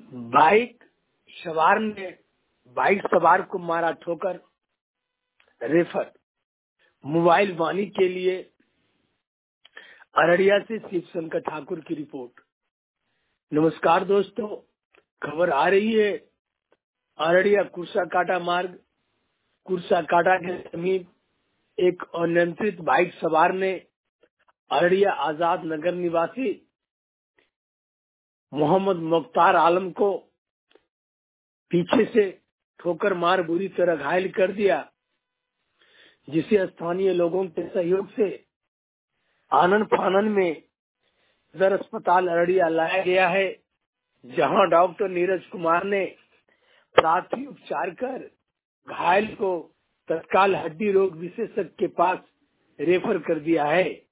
Bike सवार को मारा ठोकर, रेफर। मोबाइल वाणी के लिए अररिया से शिवशंकर ठाकुर की रिपोर्ट। नमस्कार दोस्तों, खबर आ रही है अररिया कुर्साकाटा मार्ग कुर्साकाटा के समीप एक अनियंत्रित बाइक सवार ने अररिया आजाद नगर निवासी मोहम्मद मुख्तार आलम को पीछे से ठोकर मार बुरी तरह घायल कर दिया, जिसे स्थानीय लोगों के सहयोग से आनन फानन में सदर अस्पताल अररिया लाया गया है, जहां डॉक्टर नीरज कुमार ने प्राथमिक उपचार कर घायल को तत्काल हड्डी रोग विशेषज्ञ के पास रेफर कर दिया है।